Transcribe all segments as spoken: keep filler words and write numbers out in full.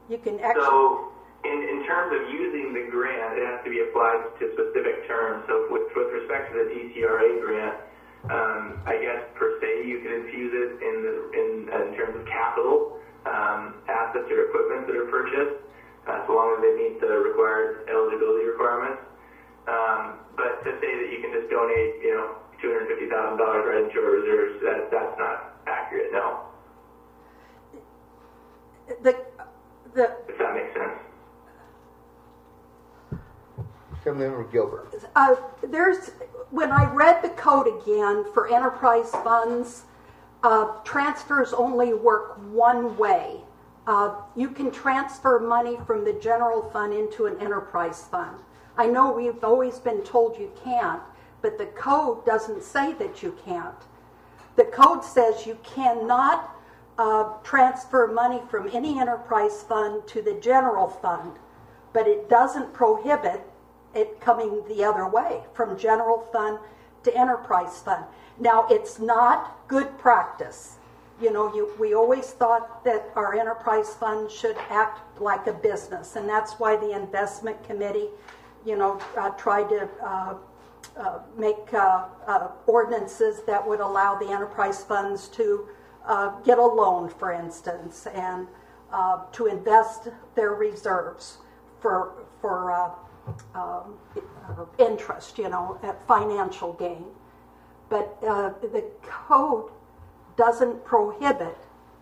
You can actually... So, in, in terms of using the grant, it has to be applied to specific terms. So, with, with respect to the D C R A grant, um, I guess per se you can infuse it in the, in, in terms of capital um, assets or equipment that are purchased, uh, so long as they meet the required eligibility requirements. Um, but to say that you can just donate, you know, two hundred fifty thousand dollars right into our reserves, that, that's not accurate, no. The, the, if that makes sense. Councilmember Gilbert. Uh, there's, when I read the code again for enterprise funds, uh, transfers only work one way. Uh, you can transfer money from the general fund into an enterprise fund. I know we've always been told you can't, but the code doesn't say that you can't. The code says you cannot uh, transfer money from any enterprise fund to the general fund, but it doesn't prohibit it coming the other way, from general fund to enterprise fund. Now, it's not good practice. You know, you, we always thought that our enterprise fund should act like a business, and that's why the investment committee, you know, uh, tried to uh, uh, make uh, uh, ordinances that would allow the enterprise funds to uh, get a loan, for instance, and uh, to invest their reserves for for uh, um, uh, interest, you know, at financial gain. But uh, the code doesn't prohibit.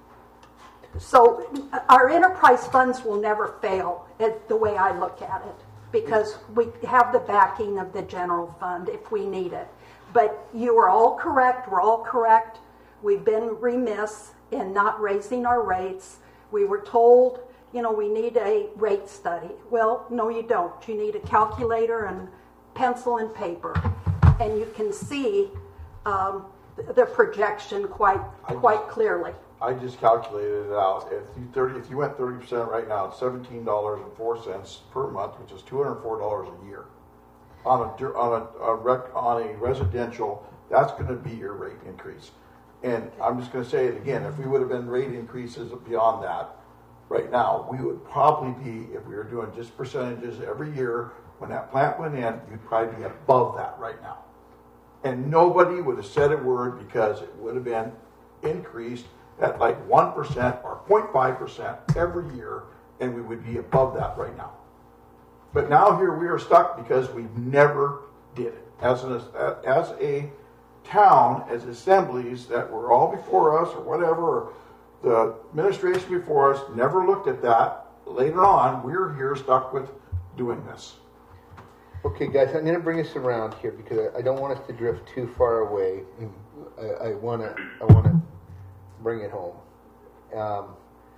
So our enterprise funds will never fail, is the way I look at it, because we have the backing of the general fund if we need it. But you are all correct, we're all correct. We've been remiss in not raising our rates. We were told, you know, we need a rate study. Well, no, you don't. You need a calculator and pencil and paper, and you can see um, the projection quite quite just, clearly. I just calculated it out. If you thirty, if you went thirty percent right now, it's seventeen dollars and four cents per month, which is two hundred four dollars a year. On a on a, a rec, on a residential, that's going to be your rate increase. And I'm just going to say it again. If we would have been rate increases beyond that, right now, we would probably be, if we were doing just percentages every year, when that plant went in, you'd probably be above that right now. And nobody would have said a word because it would have been increased at like one percent or zero point five percent every year, and we would be above that right now. But now here we are stuck because we never did it. As, an, as a town, as assemblies that were all before us or whatever, or the administration before us never looked at that. Later on, we're here stuck with doing this. Okay, guys, I'm going to bring us around here because I don't want us to drift too far away. I want to, I want to bring it home. Um,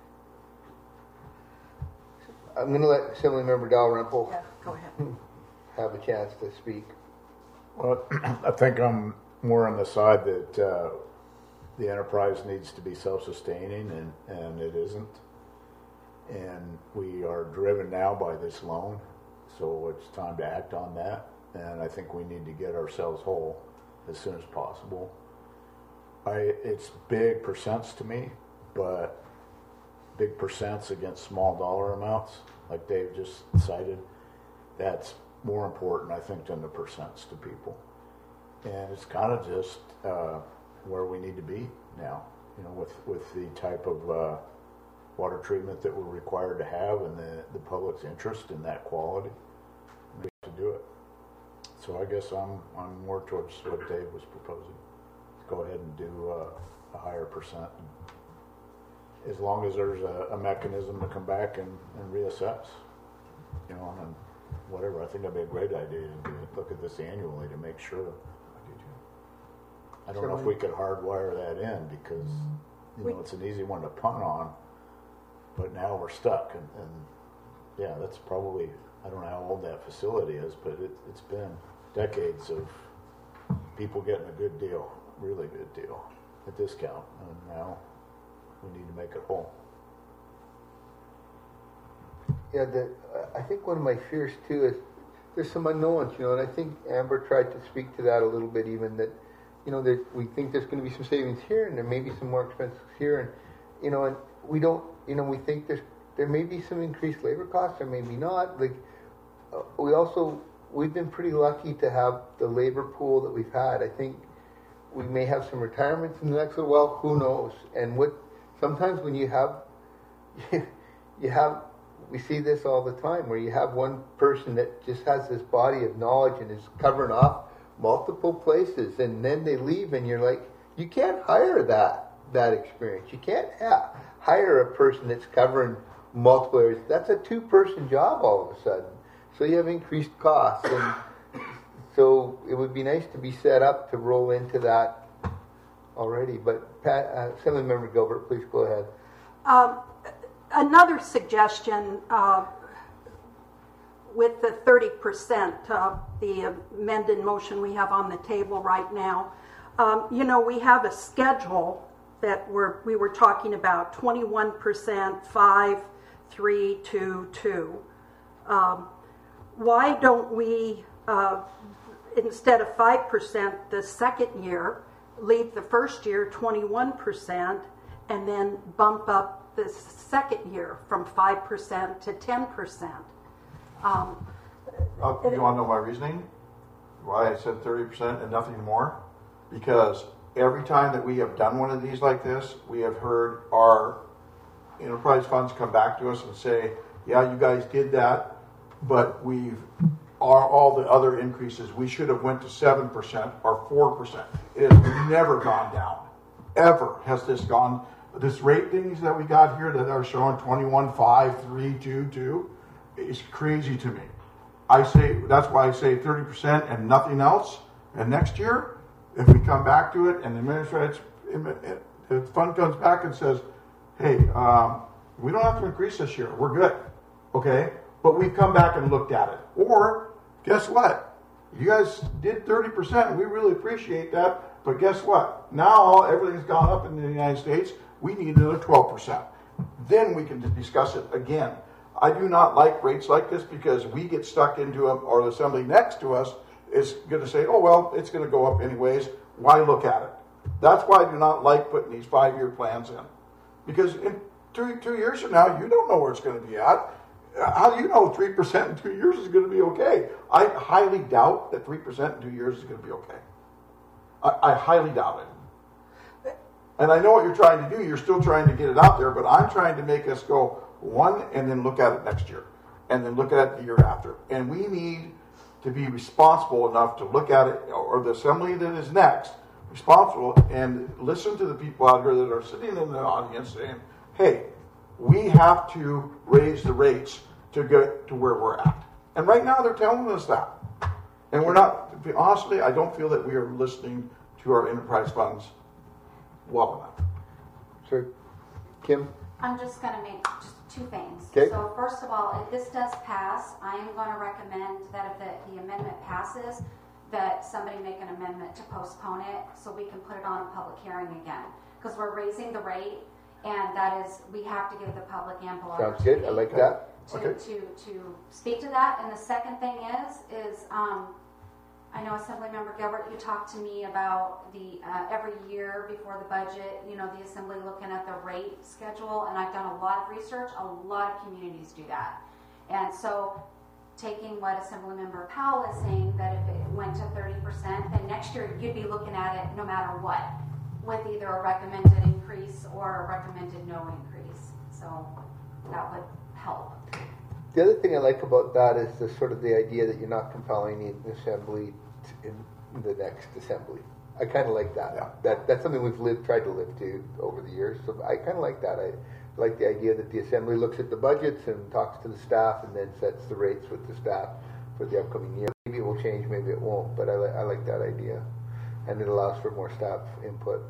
I'm going to let Assemblymember Dalrymple Yeah, go ahead. have a chance to speak. Well, I think I'm more on the side that uh, the enterprise needs to be self-sustaining, and, and it isn't. And we are driven now by this loan, so it's time to act on that. And I think we need to get ourselves whole as soon as possible. I, it's big percents to me, but big percents against small dollar amounts, like Dave just cited, that's more important, I think, than the percents to people. And it's kind of just uh, where we need to be now, you know, with, with the type of uh, water treatment that we're required to have and the, the public's interest in that quality. We have to do it. So I guess I'm I'm more towards what Dave was proposing. Go ahead and do uh, a higher percent. As long as there's a, a mechanism to come back and, and reassess, you know, and whatever. I think that'd be a great idea to look at this annually to make sure. I don't know if we could hardwire that in because, you know, it's an easy one to punt on, but now we're stuck. And, and yeah, that's probably, I don't know how old that facility is, but it, it's been decades of people getting a good deal, really good deal, a discount. And now we need to make it whole. Yeah, the, I think one of my fears too is there's some unknowns, you know, and I think Amber tried to speak to that a little bit, even that, you know, that we think there's going to be some savings here and there may be some more expenses here, and, you know, and we don't, you know, we think there's, there may be some increased labor costs, or maybe not. Like, uh, we also, we've been pretty lucky to have the labor pool that we've had. I think we may have some retirements in the next little while, who knows? And what, sometimes when you have, you have, we see this all the time, where you have one person that just has this body of knowledge and is covering off multiple places, and then they leave, and you're like, you can't hire that that experience. You can't ha- hire a person that's covering multiple areas. That's a two-person job all of a sudden. So you have increased costs, and so it would be nice to be set up to roll into that already. But Pat, uh, Assemblymember Gilbert, please go ahead. Um, another suggestion uh, with the thirty percent, uh, the amended motion we have on the table right now. Um, you know, we have a schedule that we're, we were talking about, twenty-one percent, five, three, two, two. Um, why don't we, uh, instead of five percent the second year, leave the first year twenty-one percent and then bump up the second year from five percent to ten percent? Um, Uh, you want to know my reasoning? Why I said thirty percent and nothing more? Because every time that we have done one of these like this, we have heard our enterprise funds come back to us and say, yeah, you guys did that, but we've, are all the other increases, we should have went to seven percent or four percent. It has never gone down. Ever has this gone. This rate things that we got here that are showing twenty-one, five, three, two, two is crazy to me. I say, that's why I say thirty percent and nothing else. And next year, if we come back to it and the administrative, the fund comes back and says, hey, um, we don't have to increase this year. We're good. Okay? But we've come back and looked at it. Or, guess what? You guys did thirty percent. We really appreciate that. But guess what? Now everything's gone up in the United States. We need another twelve percent. Then we can discuss it again. I do not like rates like this because we get stuck into them, or the assembly next to us is going to say, oh, well, it's going to go up anyways. Why look at it? That's why I do not like putting these five-year plans in. Because in two, two years from now, you don't know where it's going to be at. How do you know three percent in two years is going to be okay? I highly doubt that three percent in two years is going to be okay. I, I highly doubt it. And I know what you're trying to do. You're still trying to get it out there, but I'm trying to make us go one and then look at it next year. And then look at it the year after. And we need to be responsible enough to look at it, or the assembly that is next, responsible, and listen to the people out here that are sitting in the audience saying, hey, we have to raise the rates to get to where we're at. And right now they're telling us that. And we're not, honestly, I don't feel that we are listening to our enterprise funds well enough. Sure. Kim? I'm just going to make just two things. Okay. So first of all, if this does pass, I am going to recommend that if the, the amendment passes, that somebody make an amendment to postpone it so we can put it on a public hearing again. Because we're raising the rate, and that is, we have to give the public ample Sounds opportunity good. I like that. to, Okay. to, to speak to that. And the second thing is, is um, I know Assemblymember Gilbert, you talked to me about the uh, every year before the budget, you know, the Assembly looking at the rate schedule, and I've done a lot of research. A lot of communities do that. And so taking what Assemblymember Powell is saying, that if it went to thirty percent, then next year you'd be looking at it no matter what, with either a recommended increase or a recommended no increase. So that would help. The other thing I like about that is the sort of the idea that you're not compelling the assembly t- in the next assembly. I kind of like that. Yeah. That that's something we've lived, tried to live to over the years. So I kind of like that. I like the idea that the assembly looks at the budgets and talks to the staff and then sets the rates with the staff for the upcoming year. Maybe it will change, maybe it won't, but I, li- I like that idea, and it allows for more staff input.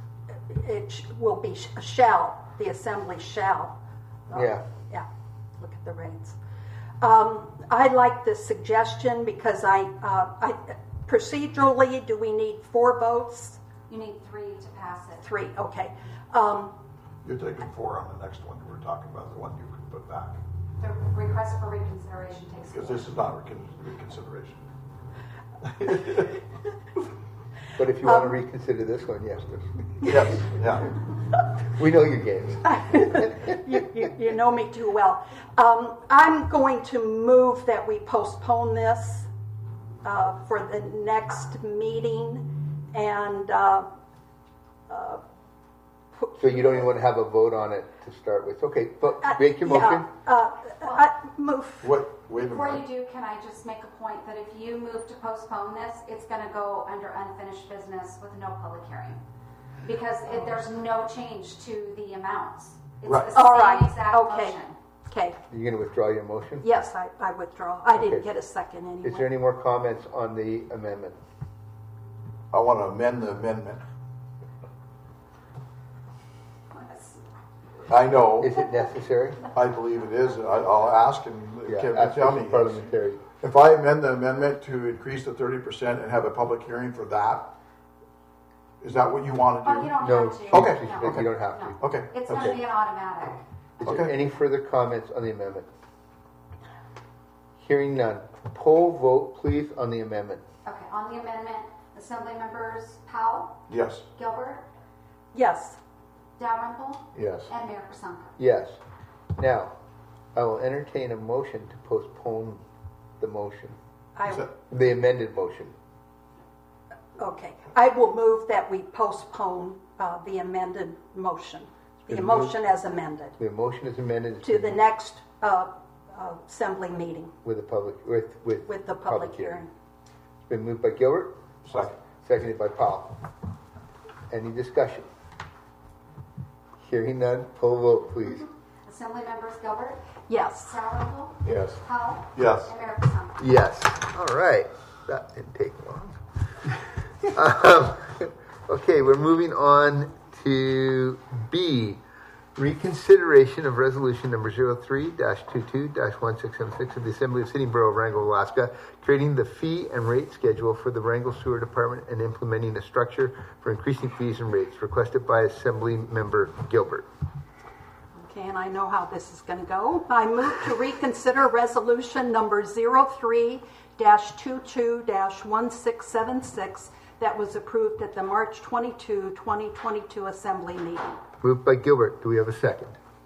It sh- will be sh- shall, the assembly shall. Uh, Yeah. Yeah, look at the rates. Um, I like this suggestion because I, uh, I, procedurally, do we need four votes? You need three to pass it. Three, okay. Um, You're taking four on the next one we're talking about, the one you can put back. The request for reconsideration takes Because four. this is not recon- reconsideration. But if you want to Um, reconsider this one, yes. there's- Yes, yeah. We know your games. you, you, you know me too well. Um, I'm going to move that we postpone this uh, for the next meeting, and uh, uh, So you don't even want to have a vote on it to start with. Okay, but make your yeah, motion. Uh, I move. Wait, wait a Before you minute. do, can I just make a point that if you move to postpone this, it's gonna go under unfinished business with no public hearing. Because it, there's no change to the amounts. It's Right. the All right. same exact Okay. motion. Okay. You're going to withdraw your motion? Yes, I, I withdraw. I didn't Okay. get a second anyway. Is there any more comments on the amendment? I want to amend the amendment. I know, Is it necessary? I believe it is. I, I'll ask and Yeah, Kevin ask tell for me. parliamentary. If I amend the amendment to increase to thirty percent and have a public hearing for that, is that what you want to Oh, you do? don't No, have to. she- Okay. she No. said you don't have to. No. Okay. It's Okay. gonna be an automatic. Is there Okay. any further comments on the amendment? Hearing none. Poll vote, please, on the amendment. Okay, on the amendment, Assembly members Powell, Yes. Gilbert, Yes. Dalrymple, Yes. and Mayor Kasanka. Yes. Now, I will entertain a motion to postpone the motion, I, Is that- the amended motion. okay. I will move that we postpone uh, the amended motion, the Been motion as amended, The motion is amended. It's to the been next uh, uh, assembly meeting With the public, with, with. with the public hearing. It's been moved by Gilbert, Second. seconded by Powell. Any discussion? Hearing none, poll vote, please. Assembly members Gilbert, Yes. Dalrymple, Yes. Powell, Yes. and Mayor Kasanka. Yes. All right. That didn't take long. um, okay, we're moving on to B. Reconsideration of resolution number zero three dash twenty-two dash one six seven six of the Assembly of City and Borough of Wrangell, Alaska, creating the fee and rate schedule for the Wrangell Sewer Department and implementing a structure for increasing fees and rates, requested by Assembly Member Gilbert. Okay, and I know how this is going to go. I move to reconsider resolution number zero three dash twenty-two dash one six seven six that was approved at the March twenty-second, twenty twenty-two Assembly meeting. Moved by Gilbert. Do we have a second?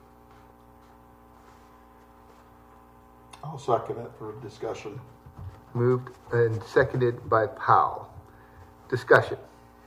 I'll second it for discussion. Moved and seconded by Powell. Discussion.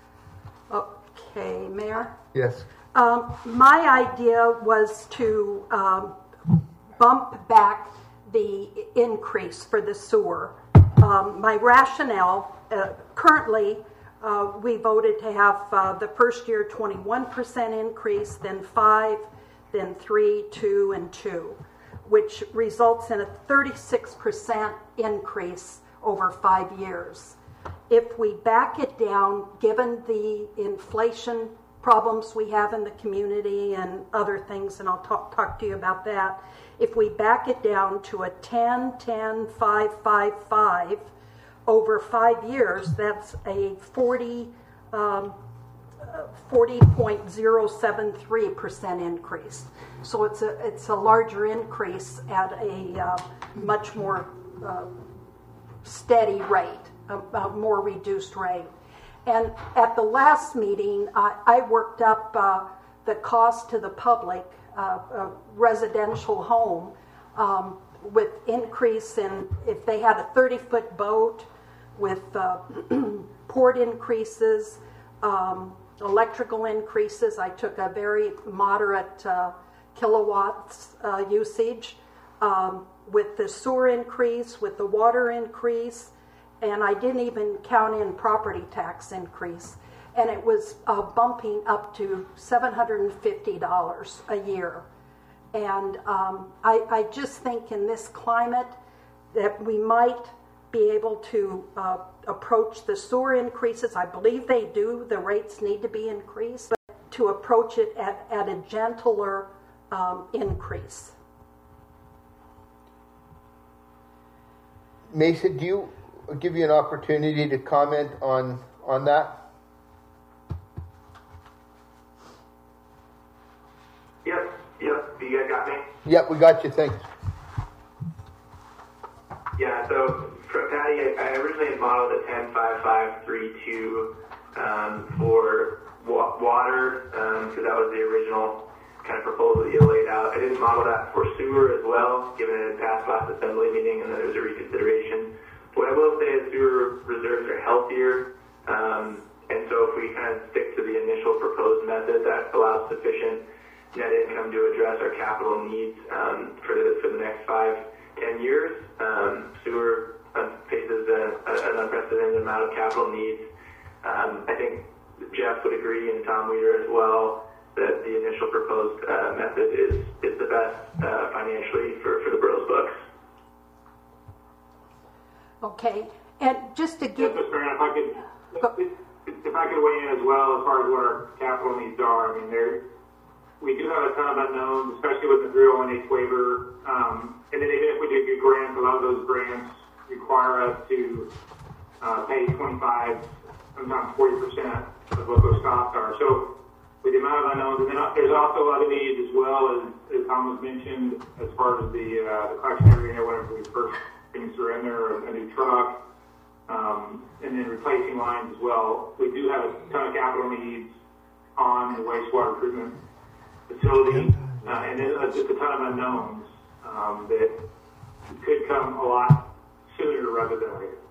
Okay, Mayor? Yes. Um, my idea was to um, bump back the increase for the sewer. Um, my rationale, uh, currently, uh, we voted to have uh, the first year twenty-one percent increase, then five, then three, two, and two, which results in a thirty-six percent increase over five years. If we back it down, given the inflation problems we have in the community and other things, and I'll talk, talk to you about that, if we back it down to a ten, ten, five, five, five over five years, that's a forty, um, forty point zero seven three percent increase. So it's a, it's a larger increase at a uh, much more uh, steady rate, a, a more reduced rate. And at the last meeting, I, I worked up uh, the cost to the public, uh, a residential home, um, with increase in, if they had a thirty-foot boat, with uh, port increases, um, electrical increases. I took a very moderate uh, kilowatts uh, usage, um, with the sewer increase, with the water increase, and I didn't even count in property tax increase. And it was uh, bumping up to seven hundred fifty dollars a year. And um, I, I just think in this climate that we might be able to uh, approach the sewer increases. I believe they do. The rates need to be increased, but to approach it at, at a gentler um, increase. Mason, do you I'll give you an opportunity to comment on on that? Yep, yep. You guys got me? Yep, we got you. Thanks. Yeah, so for Patty, I I originally had modeled a ten five five three two um, for wa- water, um, because that was the original kind of proposal that you laid out. I didn't model that for sewer as well, given it had passed last assembly meeting and then there was a reconsideration. What I will say is sewer reserves are healthier, um, and so if we kind of stick to the initial proposed method that allows sufficient net income to address our capital needs um, for the for the next five, ten years, um, sewer faces a, a, an unprecedented amount of capital needs. Um, I think Jeff would agree, and Tom Weeder as well, that the initial proposed uh, method is is the best uh, financially for, for the borough's books. Okay, and just to give... Yes, Mister Mayor, if I could, if, if I could weigh in as well as far as what our capital needs are. I mean, there, we do have a ton of unknowns, especially with the three oh one H waiver. Um, and then even if we do get grants, a lot of those grants require us to uh, pay twenty-five, sometimes forty percent of what those costs are. So with the amount of unknowns, and then there's also other needs as well, as, as Tom was mentioned, as far as the, uh, the collection area, whenever we first things are in there, a new truck, um, and then replacing lines as well. We do have a ton of capital needs on the wastewater treatment facility, uh, and then uh, just a ton of unknowns um, that could come a lot sooner rather than later.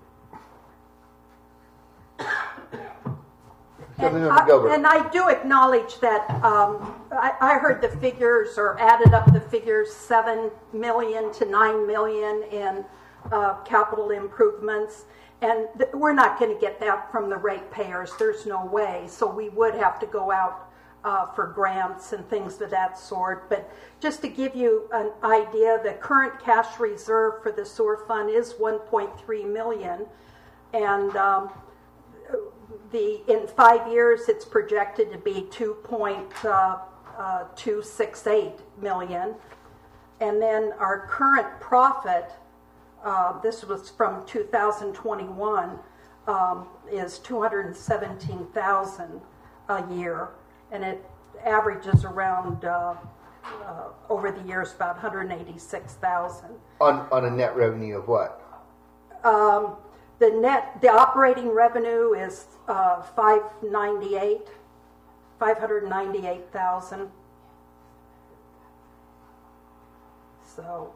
And I, and I do acknowledge that um, I, I heard the figures, or added up the figures, seven million to nine million in uh, capital improvements, and th- we're not going to get that from the ratepayers. There's no way. So we would have to go out uh, for grants and things of that sort. But just to give you an idea, the current cash reserve for the sewer fund is one point three million, and um, The, in five years, it's projected to be two point two six eight million. And then our current profit, uh, this was from two thousand twenty-one, um, is two hundred seventeen thousand a year. And it averages around, uh, uh, over the years, about one hundred eighty-six thousand. On, on a net revenue of what? Um, The net, the operating revenue is uh, five ninety-eight, five hundred ninety-eight thousand. So,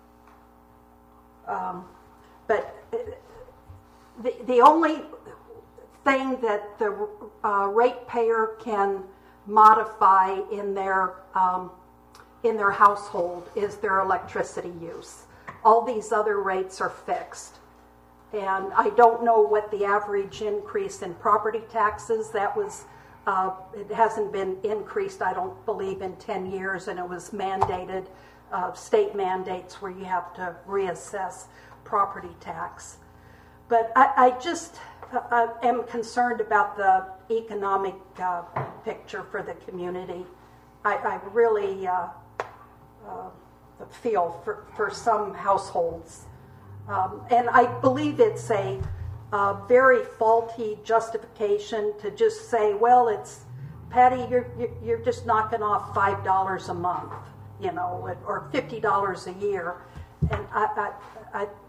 um, but the the only thing that the uh, ratepayer can modify in their um, in their household is their electricity use. All these other rates are fixed. And I don't know what the average increase in property taxes, that was, uh, it hasn't been increased, I don't believe, in ten years, and it was mandated, uh, state mandates where you have to reassess property tax. But I, I just uh, am concerned about the economic uh, picture for the community. I, I really uh, uh, feel for, for some households. Um, and I believe it's a uh, very faulty justification to just say, well, it's, Patty, you're you're just knocking off five dollars a month, you know, or fifty dollars a year. And I I, I,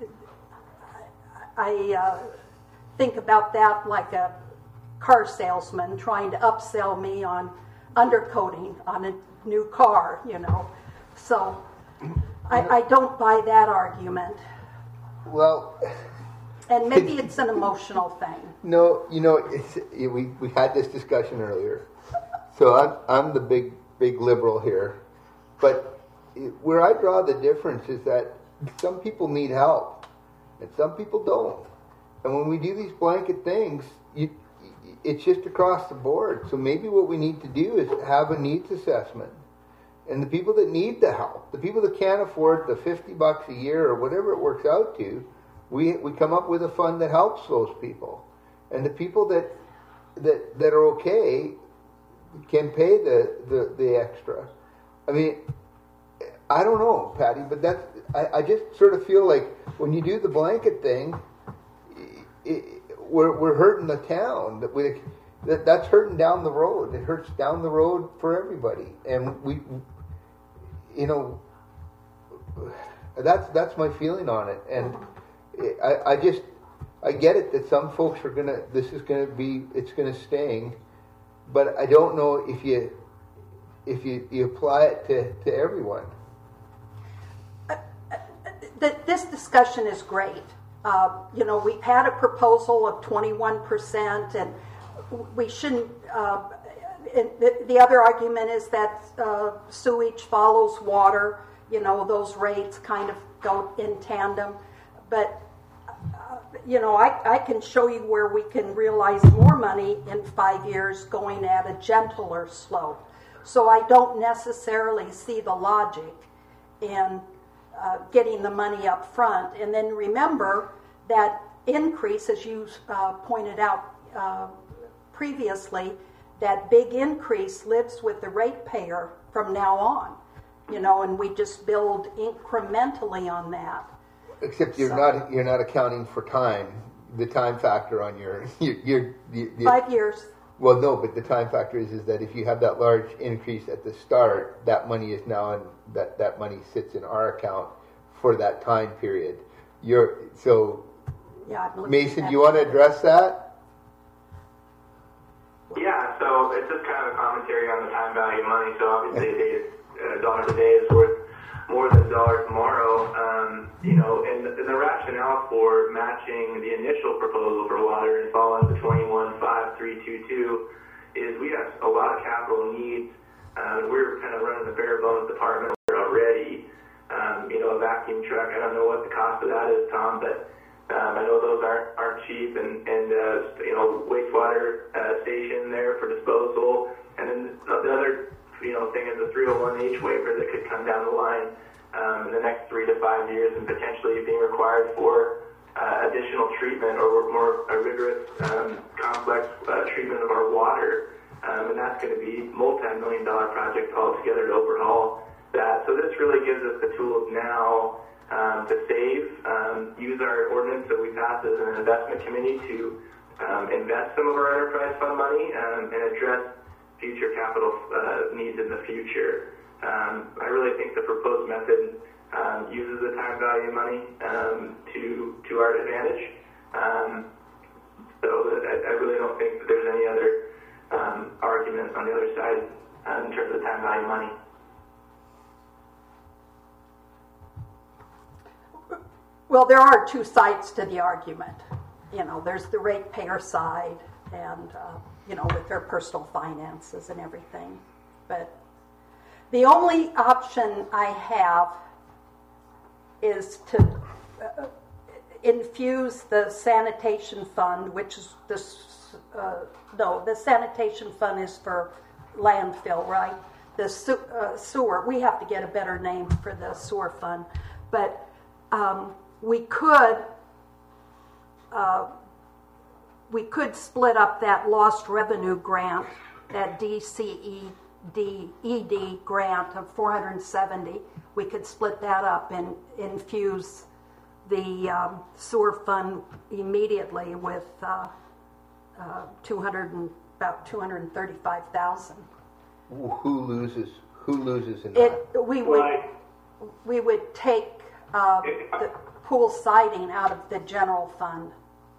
I uh, think about that like a car salesman trying to upsell me on undercoating on a new car, you know. So I, I don't buy that argument. Well, and maybe it's an emotional thing. No, you know, it's, it, we we had this discussion earlier. So I'm I'm the big big liberal here, but it, where I draw the difference is that some people need help, and some people don't. And when we do these blanket things, you, it's just across the board. So maybe what we need to do is have a needs assessment. And the people that need the help, the people that can't afford the fifty bucks a year or whatever it works out to, we we come up with a fund that helps those people. And the people that that that are okay can pay the, the, the extra. I mean, I don't know, Patty, but that's I, I just sort of feel like when you do the blanket thing, it, we're we're hurting the town. That we that that's hurting down the road. It hurts down the road for everybody, and we. You know, that's that's my feeling on it, and I, I just I get it that some folks are gonna this is gonna be it's gonna sting, but I don't know if you if you, you apply it to, to everyone. Th- This discussion is great. Uh, You know, we've had a proposal of twenty-one percent, and we shouldn't, uh, and the the other argument is that uh, sewage follows water. You know, those rates kind of go in tandem. But, uh, you know, I, I can show you where we can realize more money in five years going at a gentler slope. So I don't necessarily see the logic in uh, getting the money up front. And then remember that increase, as you uh, pointed out uh, previously, that big increase lives with the ratepayer from now on. You know, and we just build incrementally on that. Except you're So- not you're not accounting for time, the time factor on your your, your, your, your Five years. Well, no, but the time factor is is that if you have that large increase at the start, that money is now in that that money sits in our account for that time period. You're so Yeah, I'm looking Mason, at do you want to address that? Yeah, so it's just kind of a commentary on the time value of money. So obviously, a day is, a dollar today is worth more than a dollar tomorrow. Um, you know, and, and the rationale for matching the initial proposal for water and fall into twenty-one five three two two is we have a lot of capital needs. Uh, we're kind of running the bare bones department already. Um, you know, a vacuum truck. I don't know what the cost of that is, Tom, but Um, I know those aren't aren't cheap, and and uh, you know, wastewater uh, station there for disposal, and then the other you know thing is a three oh one H waiver that could come down the line um, in the next three to five years, and potentially being required for uh, additional treatment or more a rigorous um, complex uh, treatment of our water, um, and that's going to be multi-million dollar project altogether to overhaul that. So this really gives us the tools now. Um, to save, um, use our ordinance that we passed as an investment committee to um, invest some of our enterprise fund money um, and address future capital uh, needs in the future. Um, I really think the proposed method um, uses the time value of money um, to to our advantage. Um, so I, I really don't think that there's any other um, argument on the other side uh, in terms of time value of money. Well, there are two sides to the argument. You know, there's the ratepayer side, and uh, you know, with their personal finances and everything. But the only option I have is to uh, infuse the sanitation fund, which is this. Uh, no, the sanitation fund is for landfill, right? The su- uh, sewer. We have to get a better name for the sewer fund, but. Um, We could uh, we could split up that lost revenue grant, that D C E D E D grant of four hundred seventy. We could split that up and infuse the um, sewer fund immediately with uh, uh, two hundred and about two hundred thirty-five thousand. Who loses? Who loses in It that? we would Right. we would take uh, the pool siding out of the general fund.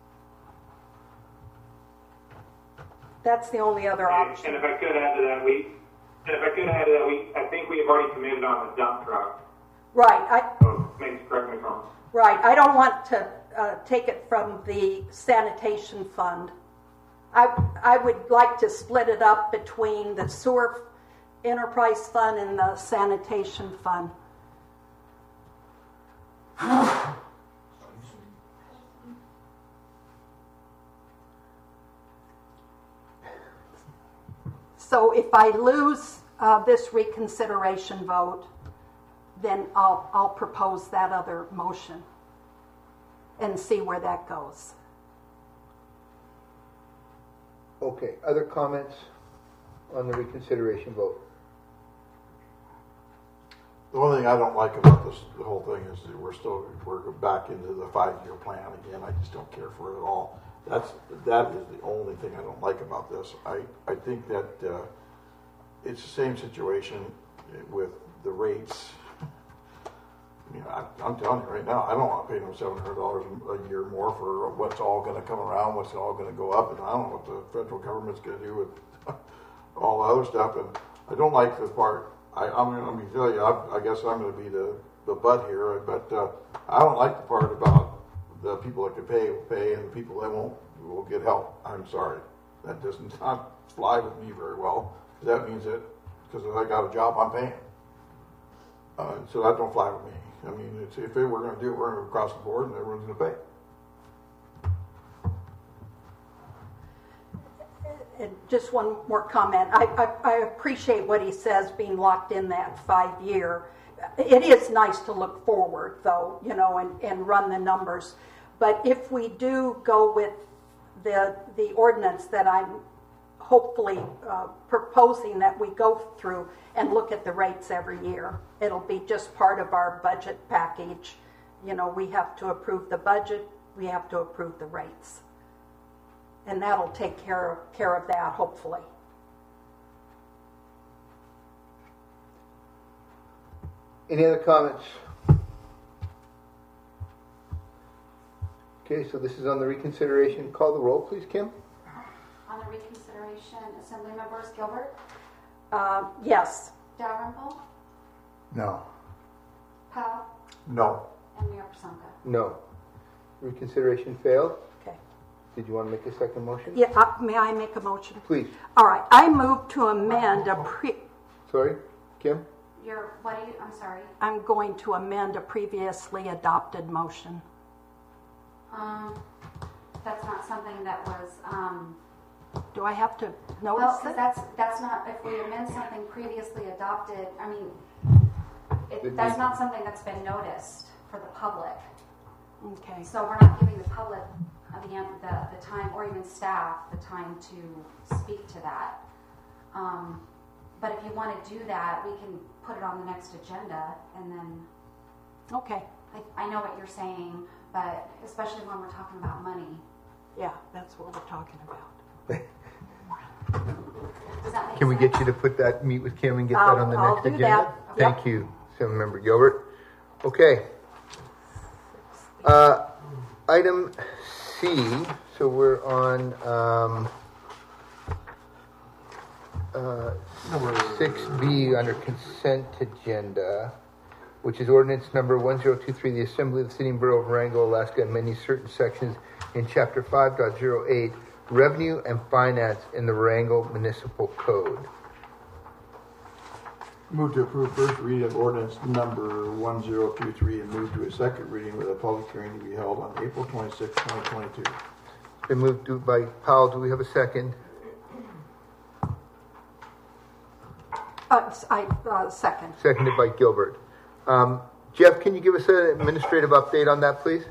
That's the only other And option. if I could add to that, we, and if I could add to that, we, I think we have already committed on the dump truck. Right, I So, maybe correct me if I'm wrong. right. I don't want to uh, take it from the sanitation fund. I I would like to split it up between the sewer enterprise fund and the sanitation fund. So if I lose uh, this reconsideration vote, then I'll I'll propose that other motion and see where that goes. Okay, other comments on the reconsideration vote? The one thing I don't like about this, the whole thing, is that we're still, we're back into the five-year plan again. I just don't care for it at all. That's, that is the only thing I don't like about this. I, I think that uh, it's the same situation with the rates. I mean, I, I'm telling you right now, I don't want to pay them seven hundred dollars a year more for what's all going to come around, what's all going to go up, and I don't know what the federal government's going to do with all the other stuff. And I don't like the part, I, I'm gonna, let me tell you, I, I guess I'm gonna be the, the butt here, but, uh, I don't like the part about the people that can pay will pay and the people that won't will get help. I'm sorry. That doesn't not fly with me very well. That means that, because if I got a job, I'm paying. Uh, so that don't fly with me. I mean, it's, if they were gonna do it, we're gonna go across the board and everyone's gonna pay. And just one more comment. I, I, I appreciate what he says, being locked in that five year. It is nice to look forward, though, you know, and, and run the numbers. But if we do go with the the ordinance that I'm hopefully uh, proposing that we go through and look at the rates every year, it'll be just part of our budget package. You know, we have to approve the budget, we have to approve the rates. And that'll take care of, care of that, hopefully. Any other comments? Okay, so this is on the reconsideration. Call the roll, please, Kim. On the reconsideration, Assembly Members Gilbert, Uh, yes. Dalrymple, No. Powell, No. and Mayor Pasonka. No. Reconsideration failed. Okay. Did you want to make a second motion? Yeah, uh, may I make a motion? Please. All right, I move to amend a pre, Sorry, Kim? You're, what are you, I'm sorry. I'm going to amend a previously adopted motion. Um, that's not something that was, um, Do I have to well, notice 'cause it? that's, that's not, if we amend something previously adopted, I mean, it, that's not something that's been noticed for the public. Okay. So we're not giving the public uh, the, the, the time, or even staff, the time to speak to that. Um, but if you want to do that, we can put it on the next agenda, and then, Okay. I, I know what you're saying, but especially when we're talking about money. Yeah, that's what we're talking about. Does that make Can we sense? get you to put that, meet with Kim and get that I'll- on the I'll next do agenda? that. Thank Yep. you, Assemblymember Gilbert. Okay. Uh, item C, so we're on, um, uh, six B under consent agenda, which is ordinance number one zero two three, the Assembly of the City and Borough of Marengo, Alaska, amending certain sections in chapter five point oh eight, revenue and finance in the Marengo Municipal Code. Move to approve first reading of ordinance number one zero two three and move to a second reading with a public hearing to be held on April twenty-sixth, twenty twenty-two. It's been moved to by Powell. Do we have a second? Uh, I, uh, second. Seconded by Gilbert. Um, Jeff, can you give us an administrative update on that, please?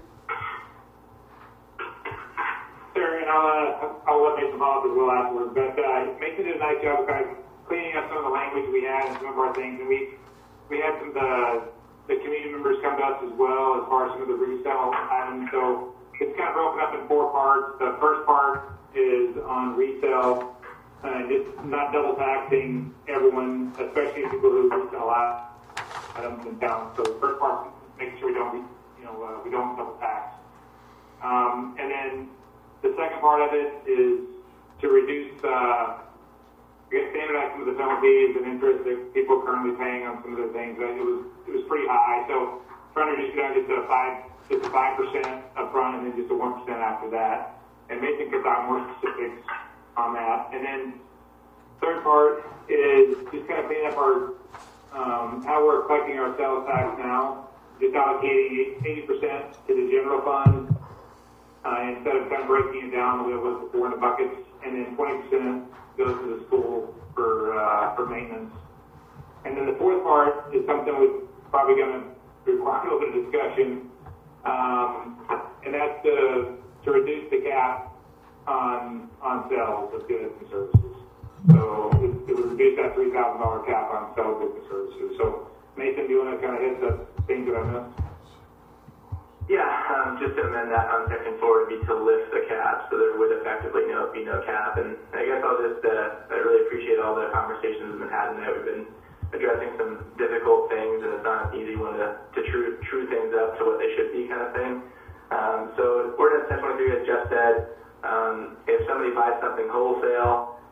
Sure, and I'll, uh, I'll let Mason follow up as well afterwards. But uh, Mason did a nice job of kind of cleaning up some of the language we had and some of our things. And we we had some of the, the community members come to us as well as far as some of the resale items. So it's kind of broken up in four parts. The first part is on resale, uh, just not double taxing everyone, especially people who resell items in town. So the first part is making sure we don't, you know, uh, we don't double tax. Um, and then the second part of it is to reduce, uh, I guess, standardize some of the penalties and interest that people are currently paying on some of the things. It was it was pretty high, so trying to reduce it down just to a five, just a five percent up front, and then just a one percent after that. And Mason could talk more specifics on that. And then third part is just kind of cleaning up our um, how we're collecting our sales tax now. Just allocating eighty percent to the general fund. Uh, instead of kind of breaking it down the way it was before in the buckets, and then twenty percent goes to the school for uh, for maintenance. And then the fourth part is something we're probably going to require a little bit of discussion, um, and that's to, to reduce the cap on on sales of goods and services. So it, it would reduce that three thousand dollars cap on sales of goods and services. So Nathan, do you want to kind of hit the things that I missed? Yeah, um, just to amend that on section four would be to lift the cap, so there would effectively no, be no cap. And I guess I'll just, uh, I really appreciate all the conversations we've been having there. We've been addressing some difficult things, and it's not an easy one to, to true, true things up to what they should be kind of thing. Um, so ordinance ten twenty-three, as Jeff said, um, if somebody buys something wholesale,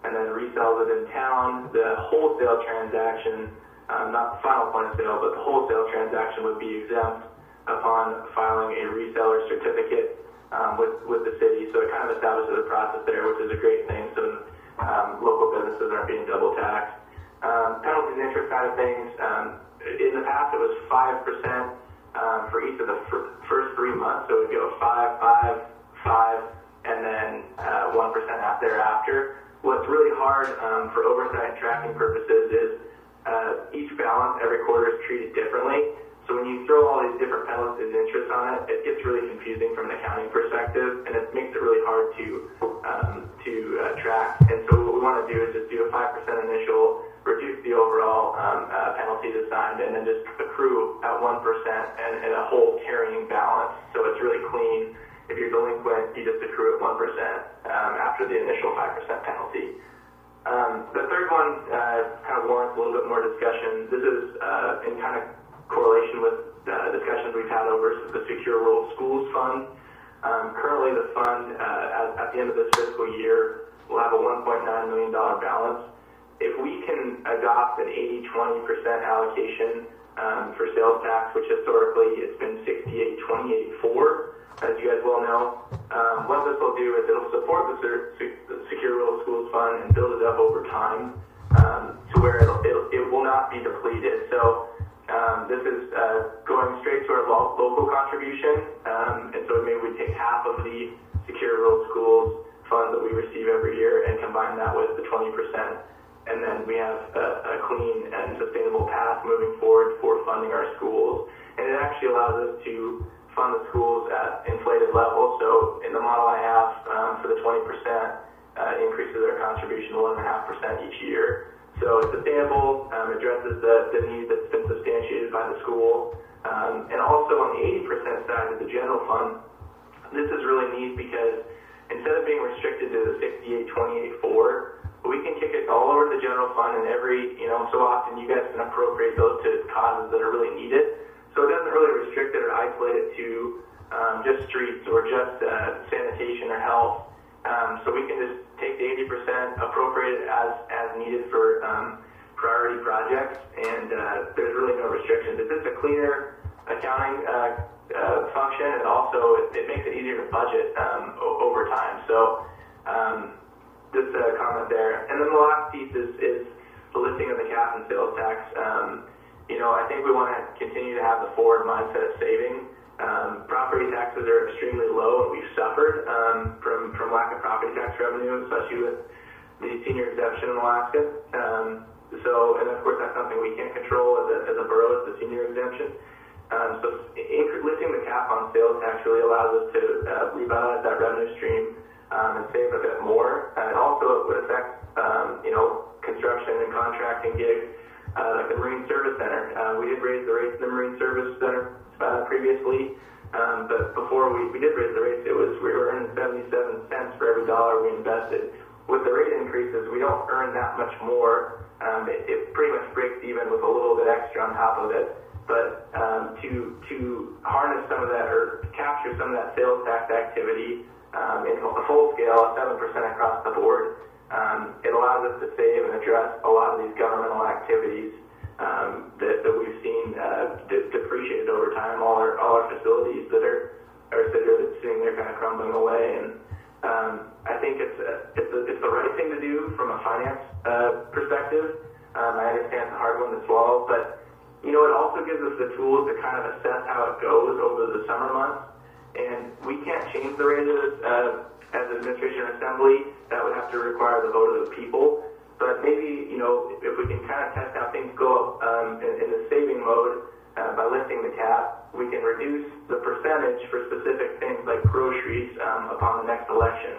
and then resells it in town, the wholesale transaction, um, not the final point of sale, but the wholesale transaction would be exempt upon filing a reseller certificate um, with, with the city. So it kind of establishes a process there, which is a great thing, so um, local businesses aren't being double taxed. Um, penalties and interest side of things, um, in the past it was five percent um, for each of the fir- first three months, so it would go five, five, five, and then uh, one percent thereafter. What's really hard um, for oversight and tracking purposes is uh, each balance every quarter is treated differently. So when you throw all these different penalties and interest on it, it gets really confusing from an accounting perspective, and it makes it really hard to um, to uh, track. And so what we want to do is just do a five percent initial, reduce the overall um, uh, penalties assigned, and then just accrue at one percent and, and a whole carrying balance. So it's really clean. If you're delinquent, you just accrue at one percent um, after the initial five percent penalty. Um, the third one uh, kind of warrants a little bit more discussion. This is uh, in kind of correlation with uh, discussions we've had over the Secure Rural Schools Fund. Um, currently, the fund, uh, at, at the end of this fiscal year, will have a one point nine million dollars balance. If we can adopt an eighty twenty percent allocation um, for sales tax, which historically it's been sixty-eight twenty-eight four, as you guys well know, um, what this will do is it'll support the, the Secure Rural Schools Fund and build it up over time um, to where it'll, it'll, it will not be depleted. So um, this is uh, going straight to our lo- local contribution, um, and so maybe we take half of the Secure Rural Schools Fund that we receive every year and combine that with the twenty percent, and then we have a, a clean and sustainable path moving forward for funding our schools. And it actually allows us to fund the schools at inflated levels. So in the model I have um, for the twenty percent, uh, increases our contribution to one point five percent each year. So it's sustainable, um, addresses the, the need that's been substantiated by the school. Um, and also on the eighty percent side of the general fund, this is really neat because instead of being restricted to the sixty-eight twenty-eight four, we can kick it all over the general fund, and every, you know, so often you guys can appropriate those to causes that are really needed. So it doesn't really restrict it or isolate it to um, just streets or just uh, sanitation or health. Um, so we can just take the eighty percent, appropriate it as, as needed for um, priority projects, and uh, there's really no restrictions. It's just a cleaner accounting uh, uh, function, and also it, it makes it easier to budget um, o- over time. So um, just a comment there. And then the last piece is, is the lifting of the cap and sales tax. Um, you know, I think we want to continue to have the forward mindset of saving. Um, property taxes are extremely low, and we've suffered um, from, from lack of property tax revenue, especially with the senior exemption in Alaska. Um, so, and of course, that's something we can't control as a, as a borough, is the senior exemption. Um, so inc- lifting the cap on sales tax really allows us to uh, revitalize that revenue stream um, and save a bit more. And also it would affect, um, you know, construction and contracting gigs, uh, like the Marine Service Center. Uh, we did raise the rates in the Marine Service Center Uh, previously, um, but before we, we did raise the rates, it was we were earning seventy-seven cents for every dollar we invested. With the rate increases, we don't earn that much more. Um, it, it pretty much breaks even with a little bit extra on top of it. But um, to to harness some of that or capture some of that sales tax activity um, in a full scale, seven percent across the board, um, it allows us to save and address a lot of these governmental activities Um, that, that we've seen uh, de- depreciated over time. All our all our facilities that are are sitting there kind of crumbling away, and um, I think it's a, it's a, it's the right thing to do from a finance uh, perspective. Um, I understand it's a hard one to swallow, but you know it also gives us the tools to kind of assess how it goes over the summer months. And we can't change the raises uh, as administration or assembly. That would have to require the vote of the people. But maybe, you know, if we can kind of test how things go um, in, in the saving mode uh, by lifting the cap, we can reduce the percentage for specific things like groceries um, upon the next election.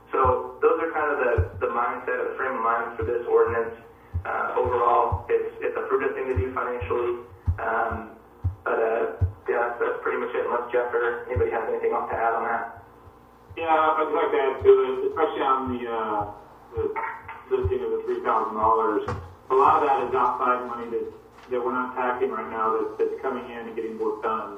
So those are kind of the, the mindset, or the frame of mind for this ordinance. Uh, overall, it's it's a prudent thing to do financially. Um, but uh, yeah, that's, that's pretty much it. Unless Jeff or anybody has anything else to add on that. Yeah, I'd like to add to it, especially on the, uh, the listing of the three thousand dollars. A lot of that is outside money that, that we're not taxing right now that, that's coming in and getting work done.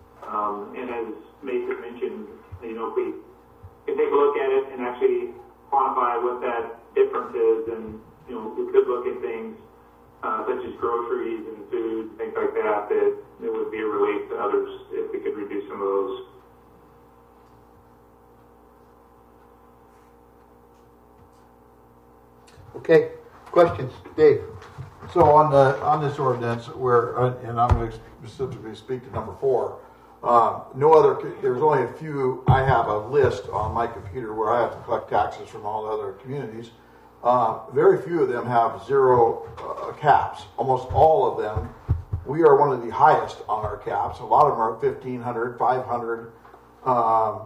Um, and as Mason mentioned, you know, if we can take a look at it and actually quantify what that differences, and you know, we could look at things uh, such as groceries and food, things like that, that it would be a relief to others if we could reduce some of those. Okay, questions, Dave? So on the, on this ordinance, where, uh, and I'm going to specifically speak to number four, uh, no other, there's only a few, I have a list on my computer where I have to collect taxes from all the other communities. Uh, very few of them have zero uh, caps. Almost all of them, we are one of the highest on our caps. A lot of them are fifteen hundred, five hundred. Um,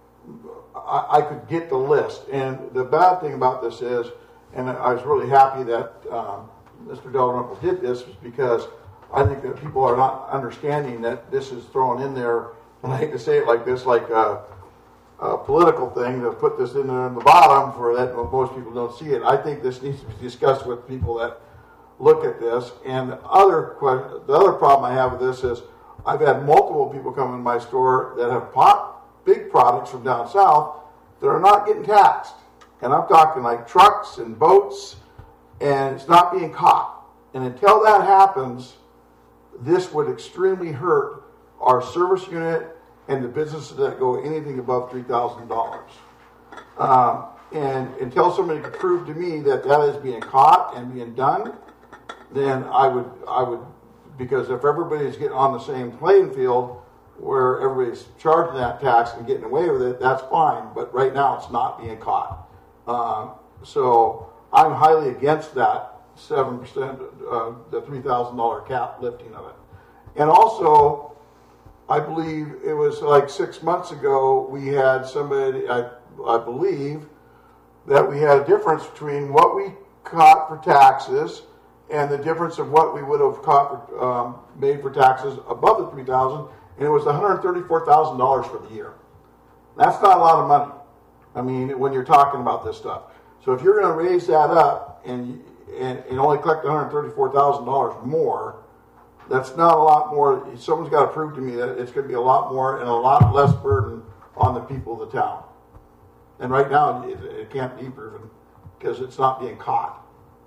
I, I could get the list. And the bad thing about this is, and I was really happy that um, Mister Dalrymple did this, was because I think that people are not understanding that this is thrown in there, and I hate to say it like this, like a, a political thing, to put this in there in the bottom for that most people don't see it. I think this needs to be discussed with people that look at this. And the other, que- the other problem I have with this is I've had multiple people come in my store that have bought big products from down south that are not getting taxed. And I'm talking like trucks and boats, and it's not being caught. And until that happens, this would extremely hurt our service unit and the businesses that go anything above three thousand dollars. Um, and until somebody can prove to me that that is being caught and being done, then I would, I would, because if everybody's getting on the same playing field where everybody's charging that tax and getting away with it, that's fine. But right now, it's not being caught. Uh, so I'm highly against that seven percent, uh, the three thousand dollars cap lifting of it. And also, I believe it was like six months ago, we had somebody, I, I believe, that we had a difference between what we caught for taxes and the difference of what we would have caught for, um, made for taxes above the three thousand dollars, and it was one hundred thirty-four thousand dollars for the year. That's not a lot of money. I mean, when you're talking about this stuff. So if you're going to raise that up and and, and only collect one hundred thirty-four thousand dollars more, that's not a lot more. Someone's got to prove to me that it's going to be a lot more and a lot less burden on the people of the town. And right now, it, it can't be proven because it's not being caught.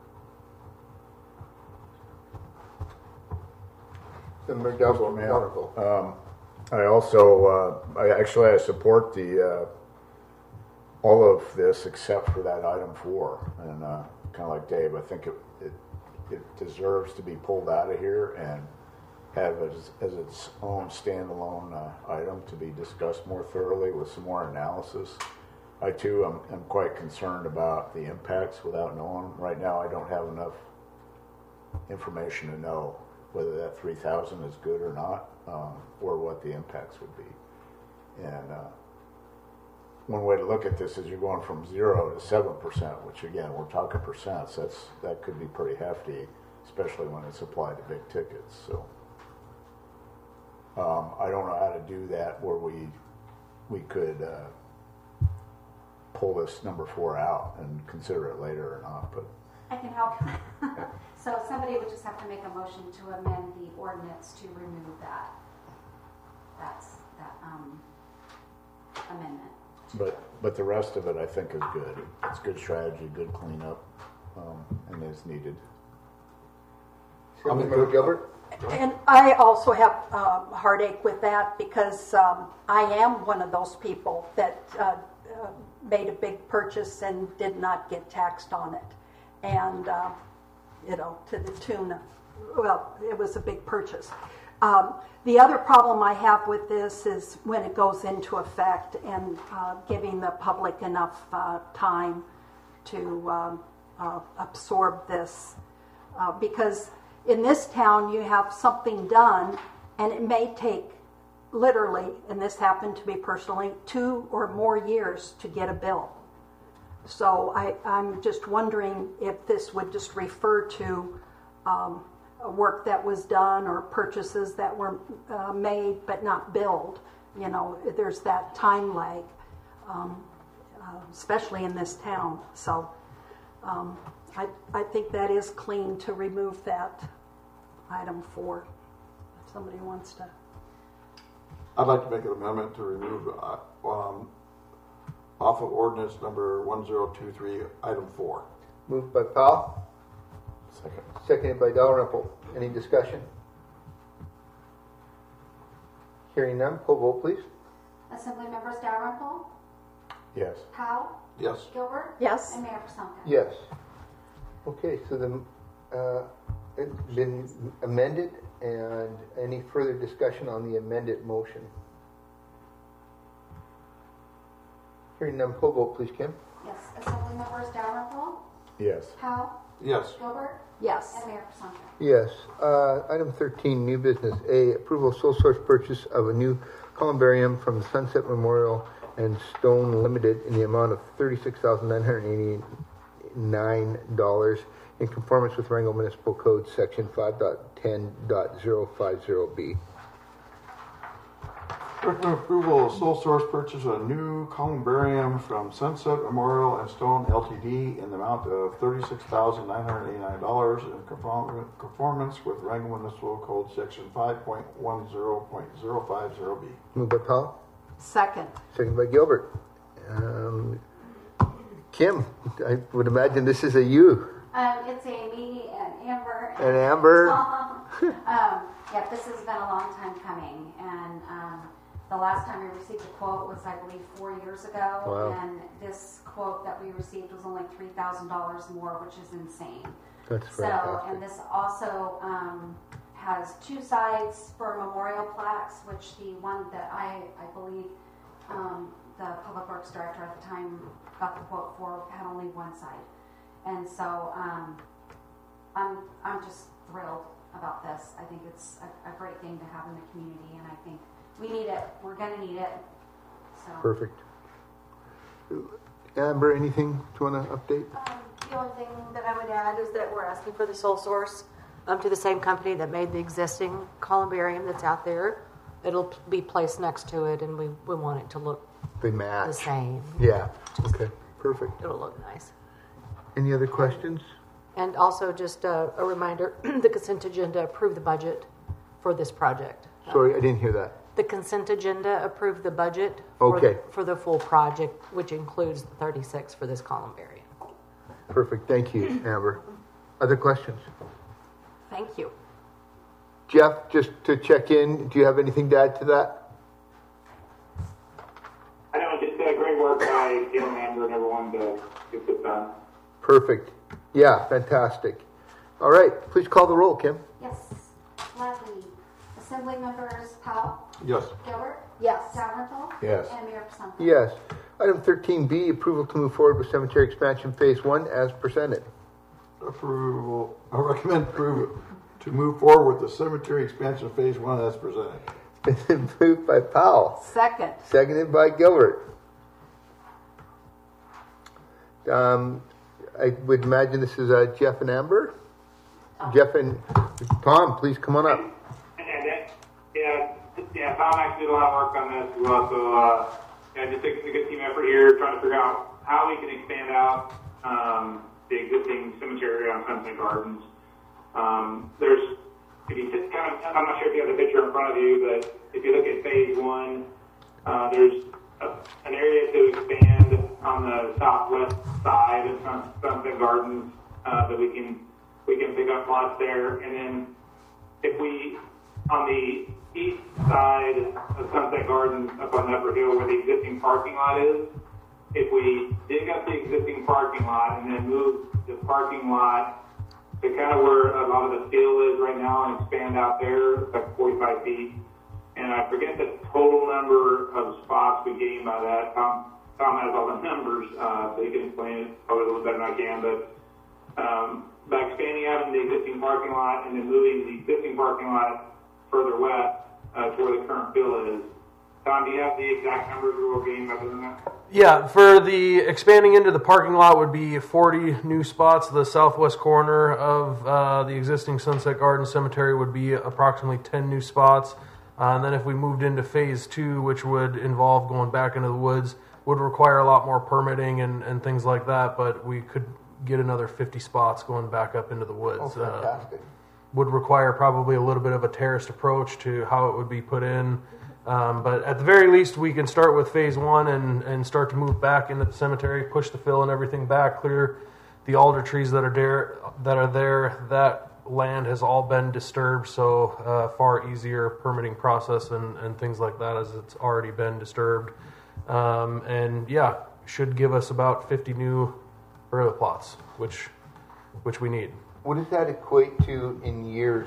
Senator Councilman, Dalrymple. Um, I also, uh, I actually, I support the uh, all of this except for that item four, and uh, kind of like Dave, I think it, it it deserves to be pulled out of here and have it as, as its own standalone uh, item to be discussed more thoroughly with some more analysis. I too am, am quite concerned about the impacts without knowing. Right now, I don't have enough information to know whether that three thousand is good or not, um, or what the impacts would be. And uh, one way to look at this is you're going from zero to seven percent, which again, we're talking percents. That's that could be pretty hefty, especially when it's applied to big tickets. So um, I don't know how to do that where we we could uh, pull this number four out and consider it later or not. But I can help. So somebody would just have to make a motion to amend the ordinance to remove that. That's that um, amendment. But but the rest of it, I think, is good. It's good strategy, good cleanup, um, and is needed. Senator Gilbert? And I also have um, heartache with that because um, I am one of those people that uh, uh, made a big purchase and did not get taxed on it. And, uh, you know, to the tune of, well, it was a big purchase. Um, the other problem I have with this is when it goes into effect and uh, giving the public enough uh, time to um, uh, absorb this. Uh, because in this town, you have something done, and it may take literally, and this happened to me personally, two or more years to get a bill. So I, I'm just wondering if this would just refer to um, work that was done or purchases that were uh, made but not billed. You know, there's that time lag, um, uh, especially in this town. So um, I, I think that is clean to remove that item four. If somebody wants to. I'd like to make an amendment to remove uh, um, off of ordinance number one zero two three, item four. Moved by Powell, Second. seconded by Dalrymple. Any discussion? Hearing none, poll vote please. Assembly members Dalrymple, Yes. Powell, Yes. Gilbert, Yes. and Mayor Pasunka. Yes. Okay, so the, uh, it's been amended, and any further discussion on the amended motion? Hearing none, poll vote please, Kim. Yes, Assembly members Dalrymple, Yes. Powell, Yes. Gilbert, Yes. and Mayor Pasunka. Yes. Uh, item thirteen, new business. A, approval of sole source purchase of a new columbarium from the Sunset Memorial and Stone Limited in the amount of thirty-six thousand nine hundred eighty-nine dollars in conformance with Wrangell Municipal Code Section five point ten point zero five zero B. Recommend approval of sole source purchase of a new columbarium from Sunset Memorial and Stone L T D in the amount of thirty-six thousand nine hundred eighty-nine dollars in conform- conformance with Wrangell Municipal Code Section five point ten point zero five zero B. Moved by Powell, Second. second by Gilbert. Um, Kim, I would imagine this is a you. Um, it's Amy and Amber. And Amber. um, yeah, this has been a long time coming, and um, the last time we received a quote was, I believe, four years ago, Wow. and this quote that we received was only three thousand dollars more, which is insane. That's So, fantastic. and this also um, has two sides for memorial plaques, which the one that I, I believe um, the Public Works Director at the time got the quote for had only one side. And so um, I'm, I'm just thrilled about this. I think it's a, a great thing to have in the community, and I think we need it. We're going to need it. So. Perfect. Amber, anything you want to update? Um, the only thing that I would add is that we're asking for the sole source um, to the same company that made the existing columbarium that's out there. It'll p- be placed next to it, and we, we want it to look They match. the same. Yeah. Okay. Perfect. It'll look nice. Any other questions? And also just uh, a reminder, the consent agenda approved the budget for this project. Sorry, I didn't hear that. The consent agenda approved the budget for, Okay. the, for the full project, which includes the thirty-six for this columbarium. Perfect. Thank you, Amber. Other questions? Thank you. Jeff, just to check in, do you have anything to add to that? I know, just uh, great work by Gail and Amber and everyone to get this done. Perfect. Yeah, fantastic. All right, please call the roll, Kim. Yes. Gladly. Assembly members Powell, Yes. Gilbert, Yes. Dalrymple, Yes. and Mayor Pasunka. Yes. Item thirteen B, approval to move forward with cemetery expansion phase one as presented. Approval, I recommend approval to move forward with the cemetery expansion phase one as presented. It's been moved by Powell, Second. seconded by Gilbert. Um, I would imagine this is uh, Jeff and Amber. Jeff and Tom, please come on up. And that, yeah, yeah, Tom actually did a lot of work on this as well. So, uh, yeah, just a, a good team effort here, trying to figure out how we can expand out um, the existing cemetery on Sunset Gardens. Um, there's, if you just kind of, I'm not sure if you have the picture in front of you, but if you look at phase one, uh, there's a, an area to expand on the southwest side of Sun, Sunset Gardens uh, that we can we can pick up lots there, and then if we on the east side of Sunset Gardens up on Upper Hill where the existing parking lot is, if we dig up the existing parking lot and then move the parking lot to kind of where a lot of the field is right now and expand out there, it's like forty-five feet. And I forget the total number of spots we gain by that. Tom, Tom has all the numbers, uh, so he can explain it probably a little better than I can. But um, by expanding out in the existing parking lot and then moving the existing parking lot further west uh, to where the current field is. Tom, do you have the exact numbers we will gain by doing that? Yeah, for the expanding into the parking lot would be forty new spots. The southwest corner of uh, the existing Sunset Garden Cemetery would be approximately ten new spots. Uh, and then if we moved into phase two, which would involve going back into the woods, would require a lot more permitting and, and things like that, but we could get another fifty spots going back up into the woods. Oh, fantastic. Uh, would require probably a little bit of a terraced approach to how it would be put in. Um, but at the very least, we can start with phase one and, and start to move back into the cemetery, push the fill and everything back, clear the alder trees that are there. That are there. That land has all been disturbed, so uh, far easier permitting process and, and things like that as it's already been disturbed. Um, and yeah, should give us about fifty new burial plots, which which we need. What does that equate to in years,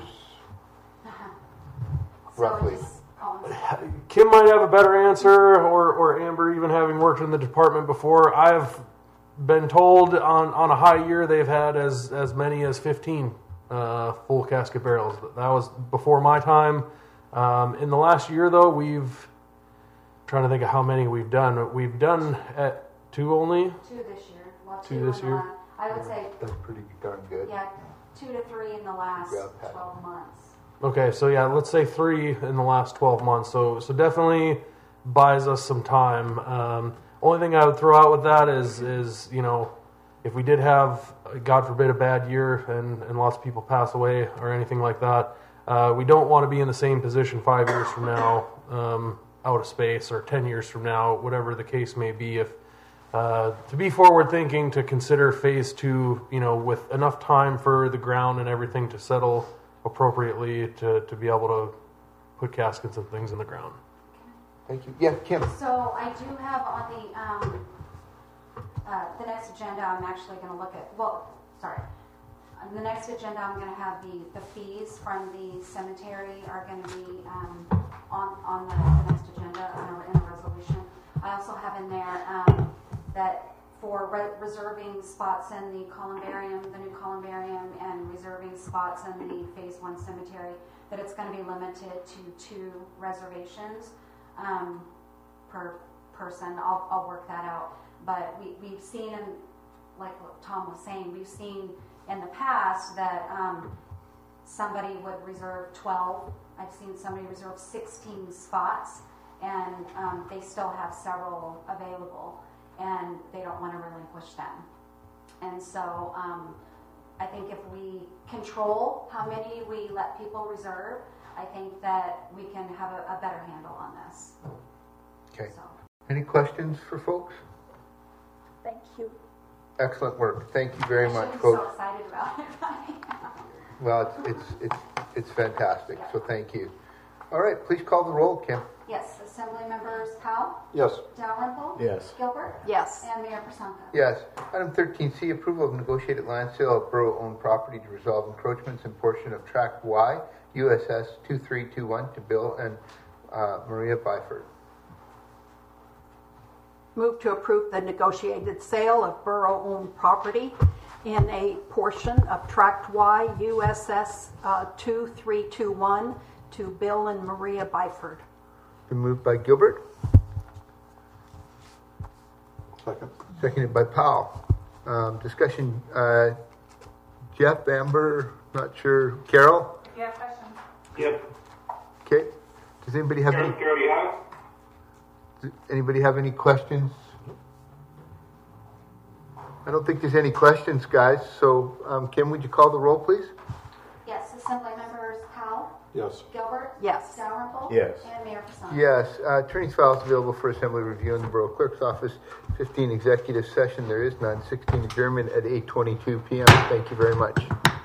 roughly? So it's, oh, Kim might have a better answer, or, or Amber, even having worked in the department before. I've been told on, on a high year they've had as, as many as fifteen uh, full casket burials. That was before my time. Um, in the last year, though, we've trying to think of how many we've done. We've done at two only. two this year. Well, Two two this in the year? la- I would say, That's pretty darn good. yeah, two to three in the last Yeah, Pat. twelve months. Okay, so yeah, let's say three in the last twelve months. So so definitely buys us some time. Um, only thing I would throw out with that is is you know, if we did have, God forbid, a bad year and, and lots of people pass away or anything like that, uh, we don't want to be in the same position five years from now, um, out of space, or ten years from now, whatever the case may be. If uh, to be forward thinking, to consider phase two, you know, with enough time for the ground and everything to settle appropriately to, to be able to put caskets and things in the ground. Thank you. Yeah, Kim. So I do have on the, um, uh, the next agenda, I'm actually gonna look at, well, sorry. On the next agenda, I'm gonna have the, the fees from the cemetery are gonna be, um, on, on the, the next agenda in a, in a resolution. I also have in there, um, that for re- reserving spots in the columbarium, the new columbarium, and reserving spots in the phase one cemetery, that it's gonna be limited to two reservations, um, per person. I'll, I'll work that out. But we, we've seen, in, like what Tom was saying, we've seen in the past that um, somebody would reserve twelve. I've seen somebody reserve sixteen spots, and um, they still have several available, and they don't want to relinquish them. And so um, I think if we control how many we let people reserve, I think that we can have a, a better handle on this. Okay. So. Any questions for folks? Thank you. Excellent work. Thank you very I much, shouldn't be folks. so excited about it. Well, it's, it's it's it's fantastic. So thank you. All right, please call the roll, Kim. Yes, Assembly Members Powell, Yes. Dalrymple, Yes. Gilbert, Yes. and Mayor Prasanka. Yes. Item thirteen C, approval of negotiated land sale of borough-owned property to resolve encroachments in portion of Tract Y, U S S two three two one to Bill and uh, Maria Byford. Move to approve the negotiated sale of borough-owned property in a portion of Tract Y, U S S uh, two three two one to Bill and Maria Byford. Been moved by Gilbert, Second. seconded by Powell. Um, discussion, uh, Jeff, Amber, not sure, Carol? You have questions? Yep. Okay. Does anybody have any, Carol, Carol, do you have it? does anybody have any questions? I don't think there's any questions, guys. So, um, Kim, would you call the roll, please? Yes, Assembly Members Powell, Yes. Gilbert, Yes. Dalrymple, Yes. and Mayor Prasanka. Yes, uh, attorney's files available for assembly review in the Borough Clerk's office. fifteen executive session, there is none. sixteen adjournment at eight twenty-two p.m. Thank you very much.